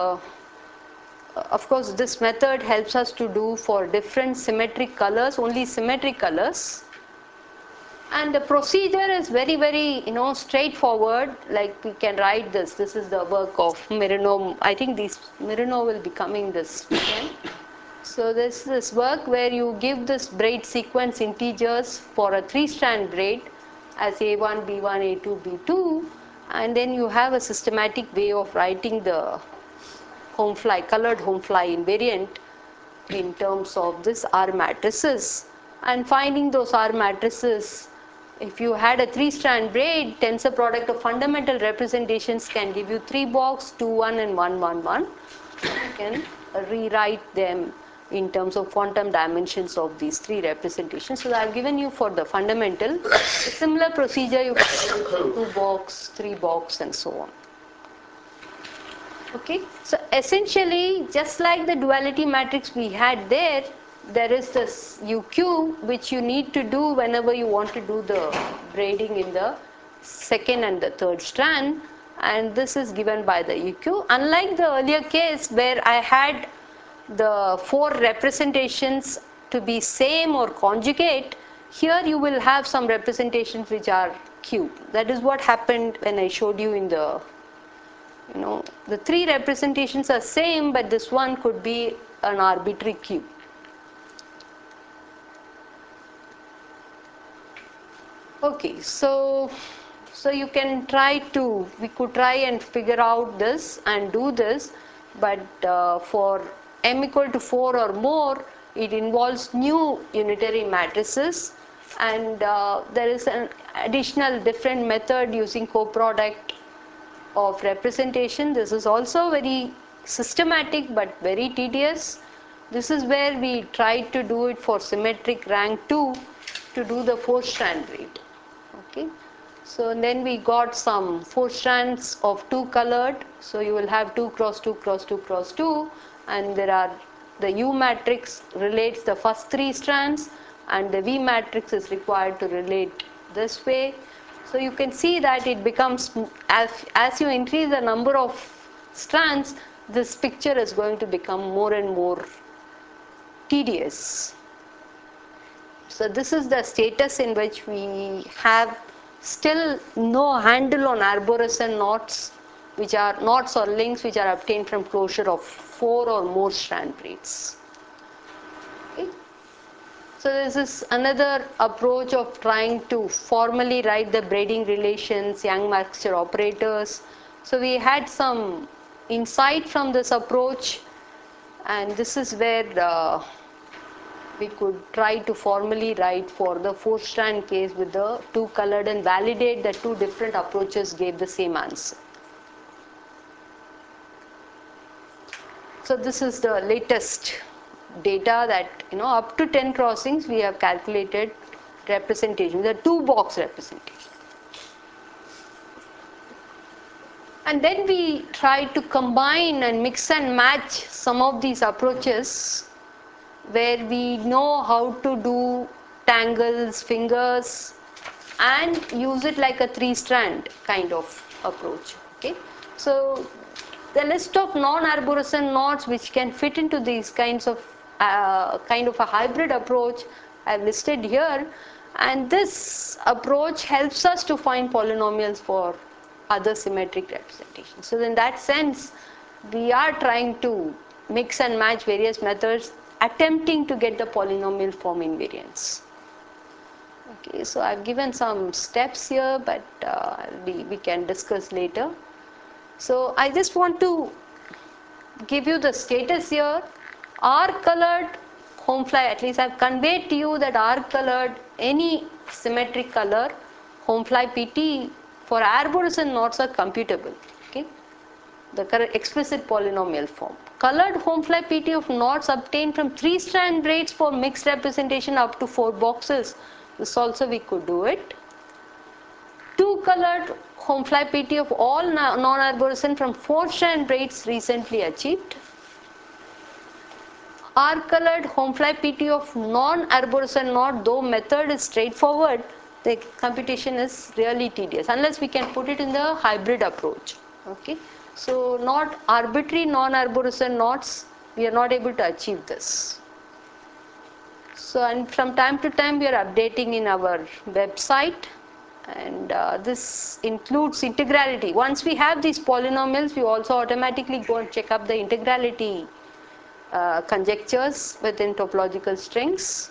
of course this method helps us to do for different symmetric colors, only symmetric colors, and the procedure is very straightforward. Like we can write this is the work of Mironov. I think Mironov will be coming this weekend. So this work where you give this braid sequence integers for a 3-strand braid as A1, B1, A2, B2, and then you have a systematic way of writing the colored home fly invariant in terms of this R matrices, and finding those R matrices. If you had a 3-strand braid, tensor product of fundamental representations can give you 3 box, 2, 1 and 1, 1, 1. You can rewrite them in terms of quantum dimensions of these 3 representations. So I have given you for the fundamental. A similar procedure you can do 2 box, 3 box and so on. Okay, so essentially just like the duality matrix we had there is this UQ which you need to do whenever you want to do the braiding in the 2nd and the 3rd strand, and this is given by the UQ. Unlike the earlier case where I had the 4 representations to be same or conjugate, here you will have some representations which are Q. That is what happened when I showed you in the the 3 representations are same, but this one could be an arbitrary Q. Okay, so you can we could try and figure out this and do this, but for m equal to 4 or more, it involves new unitary matrices, and there is an additional different method using coproduct of representation. This is also very systematic but very tedious. This is where we tried to do it for symmetric rank 2 to do the 4-strand braid. Okay, so then we got some 4 strands of 2 colored, so you will have 2 cross 2 cross 2 cross 2, and there are the U matrix relates the first 3 strands, and the V matrix is required to relate this way. So you can see that it becomes, as you increase the number of strands, this picture is going to become more and more tedious. So this is the status in which we have still no handle on arborescent knots, which are knots or links which are obtained from closure of 4 or more strand braids. Okay. So this is another approach of trying to formally write the braiding relations, Young-Mixture operators. So we had some insight from this approach, and this is where we could try to formally write for the 4-strand case with the 2 colored and validate that 2 different approaches gave the same answer. So this is the latest data that up to 10 crossings we have calculated representation, the 2 box representation, and then we try to combine and mix and match some of these approaches where we know how to do tangles, fingers, and use it like a 3-strand kind of approach. Okay, so the list of non-arborescent knots which can fit into these kinds of kind of a hybrid approach I have listed here, and this approach helps us to find polynomials for other symmetric representations. So in that sense, we are trying to mix and match various methods attempting to get the polynomial form invariance. Okay, so I've given some steps here, but we can discuss later. So I just want to give you the status here. R colored home fly, at least I've conveyed to you that R colored, any symmetric color home fly PT for arborescent knots are computable. Okay, the correct explicit polynomial form. Colored home fly PT of knots obtained from 3-strand braids for mixed representation up to 4 boxes. This also we could do it. 2-colored home fly PT of all non-arborescent from 4-strand braids recently achieved. R-colored home fly PT of non-arborescent knot, though method is straightforward, the computation is really tedious unless we can put it in the hybrid approach. Okay, so not arbitrary non-arborescent knots, we are not able to achieve this. So, and from time to time we are updating in our website, and this includes integrality. Once we have these polynomials, we also automatically go and check up the integrality conjectures within topological strings.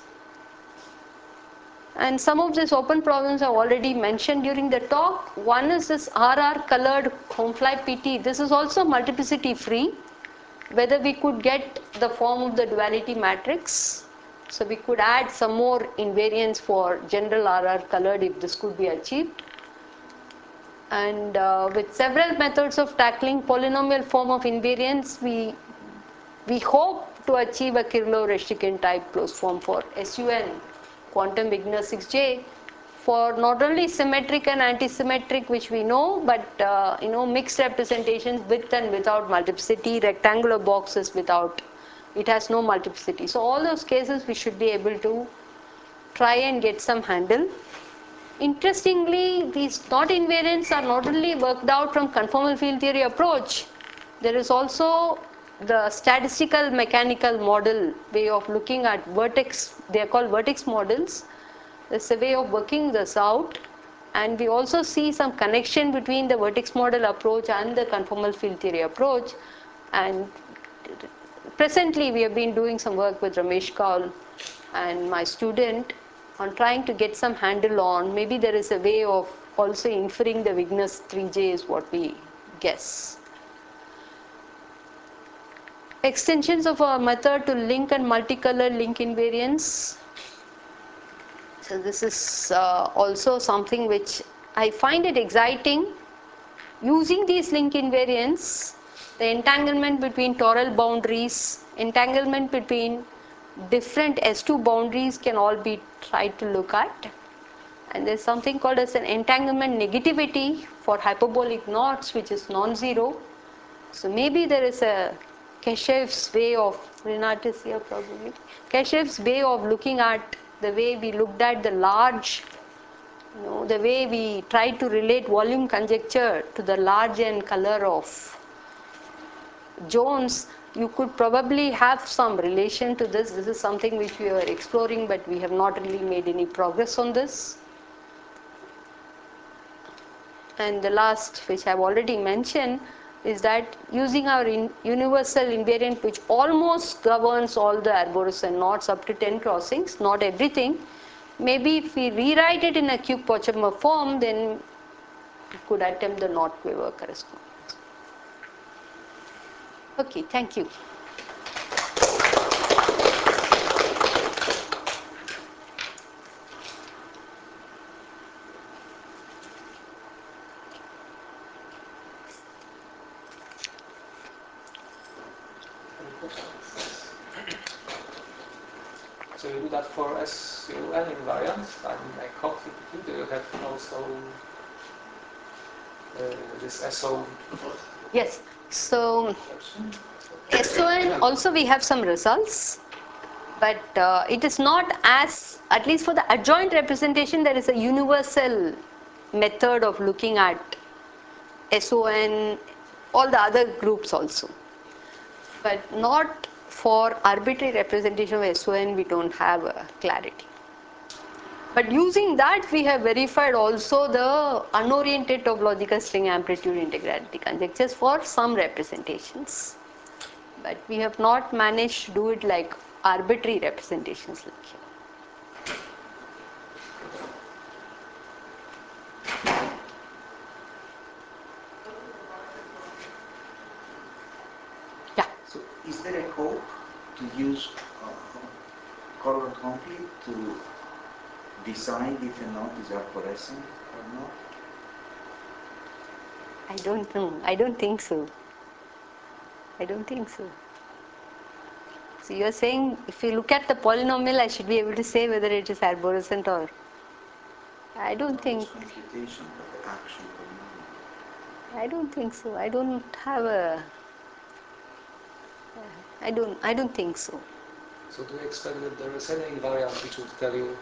And some of these open problems are already mentioned during the talk. One is this RR colored home fly PT. This is also multiplicity free. Whether we could get the form of the duality matrix. So we could add some more invariance for general RR colored if this could be achieved. And with several methods of tackling polynomial form of invariance, we hope to achieve a Kirillov-Reshekin type closed form for SUN quantum Wigner 6J for not only symmetric and antisymmetric, which we know, but mixed representations with and without multiplicity, rectangular boxes without, it has no multiplicity. So all those cases we should be able to try and get some handle. Interestingly, these knot invariants are not only worked out from conformal field theory approach, there is also the statistical mechanical model way of looking at vertex. They are called vertex models. There's a way of working this out, and we also see some connection between the vertex model approach and the conformal field theory approach. And presently we have been doing some work with Ramesh Kaul and my student on trying to get some handle on, maybe there is a way of also inferring the Wigner's 3J is what we guess. Extensions of our method to link and multicolor link invariance. So this is also something which I find it exciting. Using these link invariants, the entanglement between toral boundaries, entanglement between different S2 boundaries can all be tried to look at. And there's something called as an entanglement negativity for hyperbolic knots, which is non-zero. So maybe there is a Keshev's way of, Rinat is here probably, Keshev's way of looking at the way we looked at the large, the way we tried to relate volume conjecture to the large and color of Jones. You could probably have some relation to this. This is something which we are exploring, but we have not really made any progress on this. And the last, which I've already mentioned, is that using our universal invariant, which almost governs all the arborescent knots up to 10 crossings, not everything. Maybe if we rewrite it in a Cuyp-Pochhammer form, then we could attempt the knot-quiver correspondence. Okay, thank you. So you do that for SUN invariant and like COP-GPT. Do you have also this SO? Yes, so SON also we have some results, but it is not as, at least for the adjoint representation, there is a universal method of looking at SON, all the other groups also, but not for arbitrary representation of SON. We don't have a clarity. But using that, we have verified also the unoriented topological string amplitude integrality conjectures for some representations. But we have not managed to do it like arbitrary representations like here. is there a hope to use color conflict to decide if a knot is arborescent or not? I don't know. I don't think so. I don't think so. So you're saying if you look at the polynomial, I should be able to say whether it is arborescent or... I don't Not think... this computation, but the actual polynomial. I don't think so. I don't have a... I don't think so. So do you expect that there is any invariant which would tell you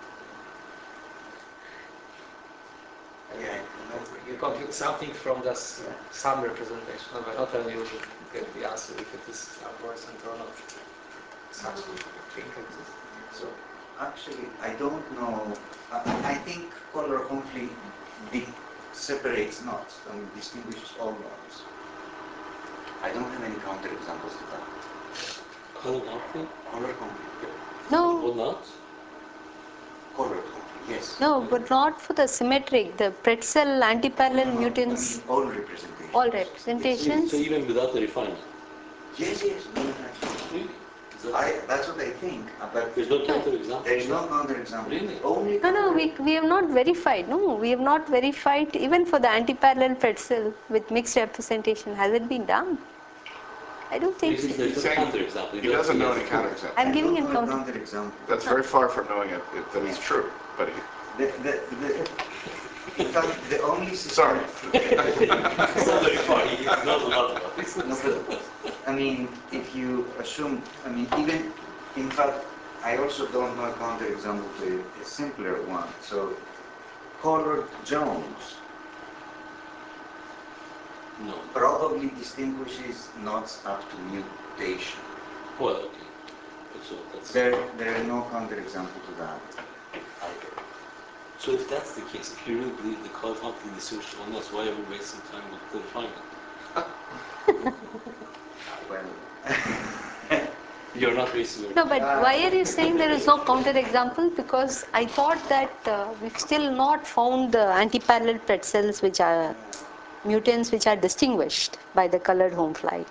Yeah, you compute something from this some representation, but not tell you to get the answer if it is arborescent or not. Such thing exists. So actually, I don't know. I think color conflict separates knots and distinguishes all knots. I don't have any counterexamples to that. Color conflict? Color conflict. No, Or not? Color conflict, yes. no, but not for the symmetric, the pretzel antiparallel No, mutants, I mean, all representations. all Yes. representations. So even without the refinement? Yes, no, actually. Really? Is that- That's what I think. But There's no counterexample? there is no counterexample. Really? Only No, we have not verified. No, we have not verified even for the antiparallel pretzel with mixed representation. Has it been done? I don't think so. There's no saying counterexample. He doesn't know any see counterexample. I'm giving I a don't know counter. counterexample. That's very far from knowing it, that it's true. But In fact, the only sorry. It's not very far. He knows a lot about this. No, but, I mean, if you assume, I mean, even, in fact, I also don't know a counterexample to a simpler one. So, colored Jones No. probably distinguishes knots up to mutation. Well, okay. So that's... There are no counterexample to that either. So if that's the case, if you really believe the color conflict distinguishes all knots, why are we wasting time with the refinement? Well, You're not wasting your No, time. but why are you saying there is no counterexample? Because I thought that we've still not found the antiparallel pretzels which are mutants which are distinguished by the colored home fly.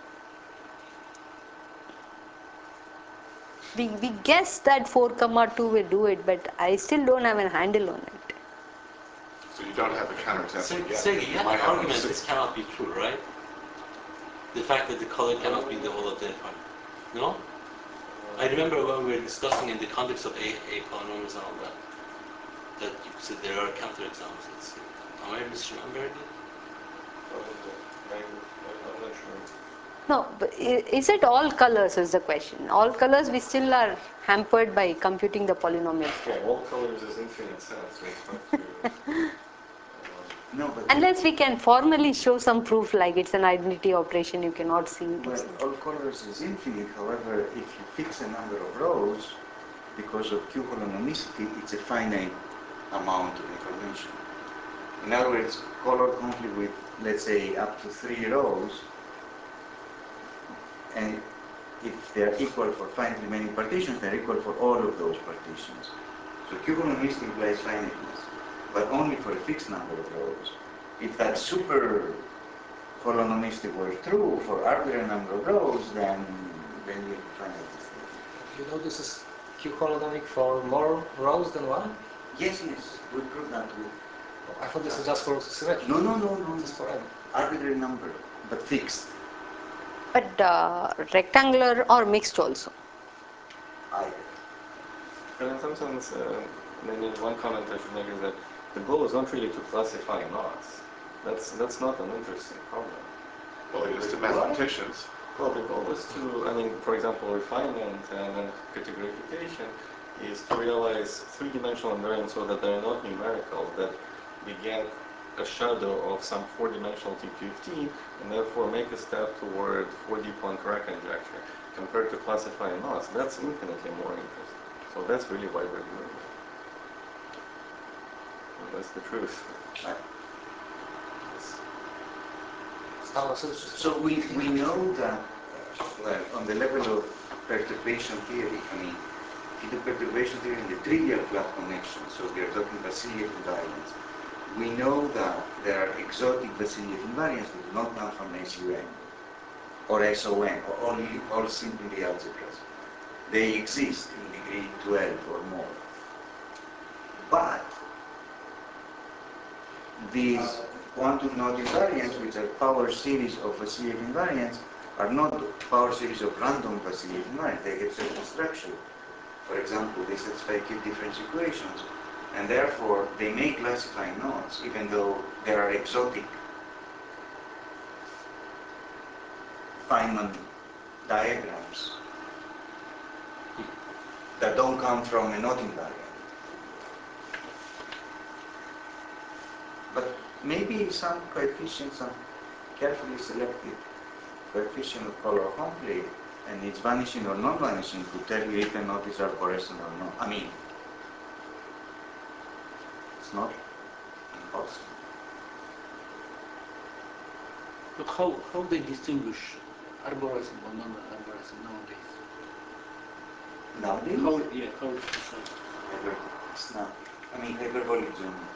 We guess that 4,2 will do it, but I still don't have a handle on it. So you don't have a counterexample yet. Sergey, you have might an one argument soon. this cannot be true, right? The fact that the color cannot be the whole of the identifier. No? I remember when we were discussing in the context of A polynomials and all that you said there are counterexamples. Am I misremembering it? I'm not sure. No, but is it all colors is the question. All colors we still are hampered by computing the polynomial Yeah, form. all colors is infinite set, so it's hard to... no, but Unless we can formally show some proof like it's an identity operation, you cannot see it. well, all colors is infinite. However, if you fix a number of rows, because of Q holonomicity, it's a finite amount of information. In other words, color conflict with, let's say, up to 3 rows, and if they're equal for finite remaining partitions, they're equal for all of those partitions. So Q holonomicity implies finiteness, but only for a fixed number of rows. If that super holonomicity were true for arbitrary number of rows, then you finite this thing. You know this is Q holonomic for more rows than one? Yes, we proved that with... I thought this is just for symmetry. No. This is for any. Arbitrary number, but fixed. But rectangular or mixed also. Either. But in some sense, maybe one comment I should make is that the goal is not really to classify knots. That's not an interesting problem. Well, it is to mathematicians. Well, the goal is to, I mean, for example, refinement and then categorification is to realize three-dimensional invariants so that they're not numerical, that we get a shadow of some four-dimensional T15 and therefore make a step toward 4D Poincare conjecture compared to classifying knots. That's infinitely more interesting. So that's really why we're doing it. And that's the truth. So we know that, well, on the level of perturbation theory, I mean, if you do perturbation theory in the trivial flat connection, so we are talking Vassiliev invariants, we know that there are exotic Vassiliev invariants that do not come from SUN. or SON, or all simply algebras. They exist in degree 12 or more. But these quantum knot invariants, which are power series of Vassiliev invariants, are not power series of random Vassiliev invariants. They have certain structure. For example, they satisfy Q difference equations, and therefore they may classify knots, even though there are exotic Feynman diagrams that don't come from a knot invariant. But maybe some coefficient, some carefully selected coefficient of color conflict, and it's vanishing or non-vanishing, could tell you if a knot is arborescent or not. I mean, it's not impossible. But how they distinguish arborescent or non-arborescent nowadays? Nowadays? How it's decided? It's not. I mean, hyperbolic geometry.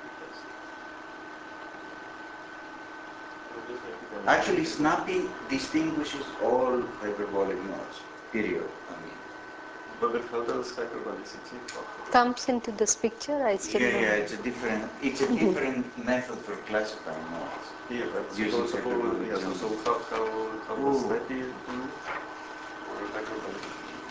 Actually, Snappy distinguishes all hyperbolic knots, period. I mean. But how does hyperbolicity work? Comes into this picture, I still don't know. It's a different method for classifying knots. Yeah, but Using so hyperbolic how does Ooh. that do it? Or hyperbolic?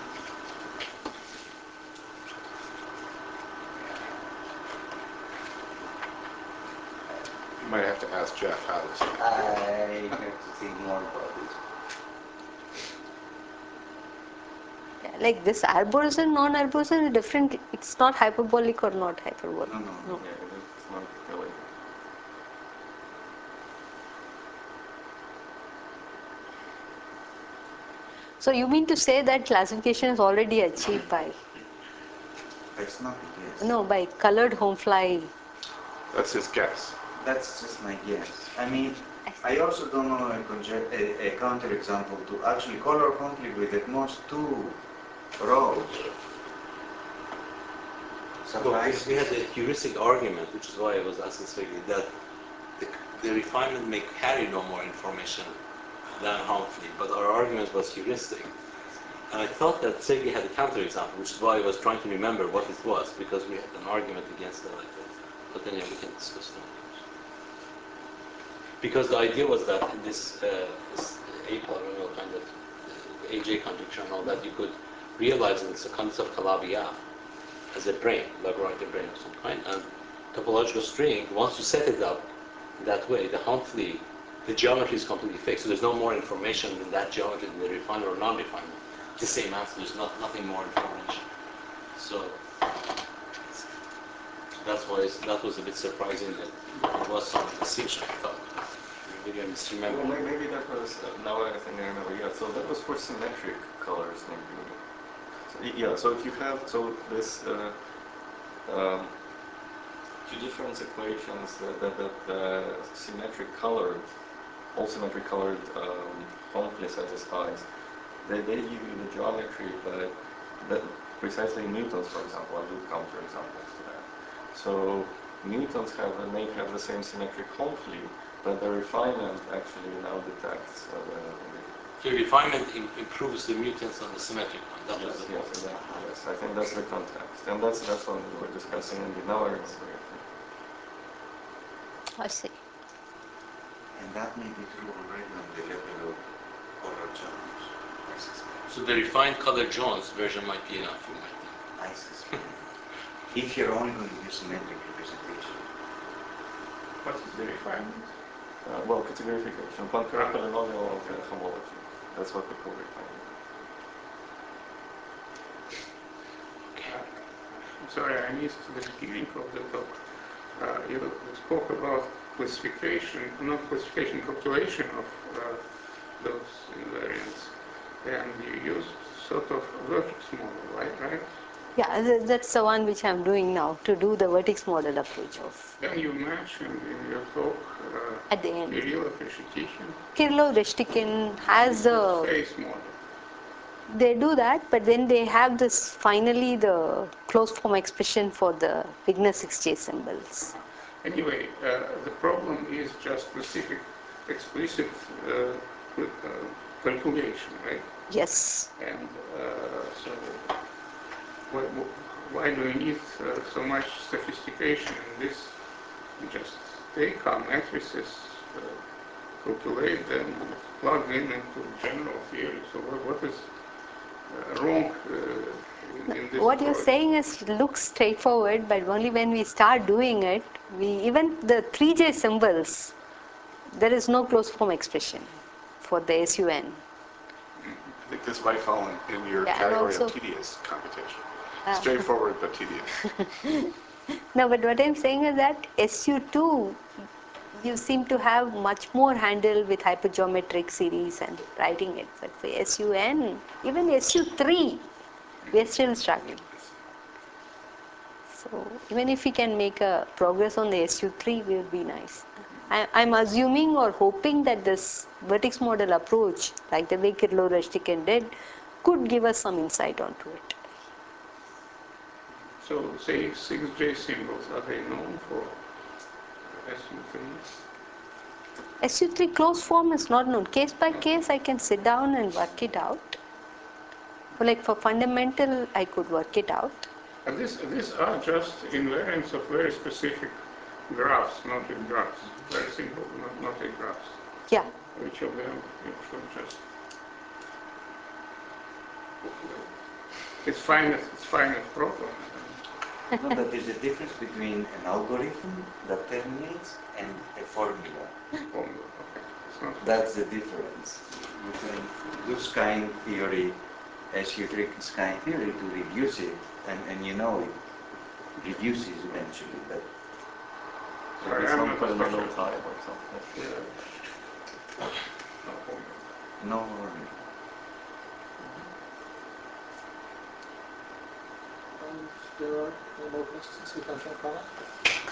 You might have to ask Jeff how this. I have to think more about this. Yeah, like this arborescent, non-arborescent is different. It's not hyperbolic or not hyperbolic. No. Yeah, it's not really. So you mean to say that classification is already achieved by It's not a guess. no by colored homefly? That's his guess. That's just my guess. I mean, I also don't know a counterexample to actually color conflict with at most 2 rows. Well, Suffice. we had a heuristic argument, which is why I was asking Sergey, that the refinement may carry no more information than Humphrey, but our argument was heuristic. And I thought that Sergey had a counterexample, which is why I was trying to remember what it was, because we had an argument against that, I thought. But then, yeah, we can discuss that. Because the idea was that in this apolynomial kind of AJ conjecture and all that, you could realize that it's a concept of Calabi-Yau as a brane, Lagrangian brane of some kind, and topological string, once you set it up that way, the geometry is completely fixed, so there's no more information in that geometry than the refinement or non-refinement. It's the same answer, there's nothing more information. So that was a bit surprising that there was some distinction, I thought. Maybe I misremember. Well, maybe that was, now I think I remember, yeah, so that was for symmetric colors, maybe. So, yeah, so if you have, this two different equations that symmetric colored, all symmetric colored conflict satisfies, they give you the geometry, but that precisely Newton's, for example, I do counter examples to that. So Newton's may have the same symmetric conflict, but the refinement actually now detects The refinement improves the mutants on the symmetric one. That was the point. yes, exactly. Yes, I think that's the context, and that's what we were discussing in the now I remember. I see. And that may be true already on the level of color Jones, I suspect. So the refined color Jones version might be enough, you might think. I suspect. If you're only going to use symmetric representation. What is the refinement? Well, categorification, polynomial homology. That's what we call refinement. I'm sorry, I missed the beginning of the talk. You spoke about classification, not classification, calculation of those invariants, and you used sort of vertex model, right? Yeah, that's the one which I'm doing now, to do the vertex model approach of. Then you mentioned in your talk At the end. Kirillov-Reshetikhin. Kirillov-Reshetikhin has the. Face model. They do that, but then they have this finally the closed form expression for the Wigner 6J symbols. Anyway, the problem is just specific, explicit calculation, right? Yes. And so why, why do we need so much sophistication in this? We just take our matrices, calculate them, plug in into general theory. So what is wrong in this What you're approach? saying is looks straightforward, but only when we start doing it, even the 3J symbols, there is no closed form expression for the SUN. I think this might fall in your Yeah, and category also- of tedious computation. Ah. Straightforward but tedious. No, but what I'm saying is that SU2, you seem to have much more handle with hypergeometric series and writing it. But for SUN, even SU3, we're still struggling. So even if we can make a progress on the SU3, will be nice. I'm assuming or hoping that this vertex model approach, like the way Kirlo Rashtikan did, could give us some insight onto it. So say 6J symbols, are they known for SU3? SU3 closed form is not known. Case by case, I can sit down and work it out. Like for fundamental, I could work it out. And these are just invariants of very specific graphs, knotted graphs. Very simple knotted graphs. Yeah. Which of them you should just... It's finite problem. No, but there's a difference between an algorithm that terminates and a formula. Formula. Okay. It's not That's the difference. You can do skein theory, SU3 skein theory to reduce it, and you know it reduces eventually, but Sorry, Maybe I'm some not a polynomial specialist. type or something. Yeah. No formula. no. If there are no more questions, we can think on it.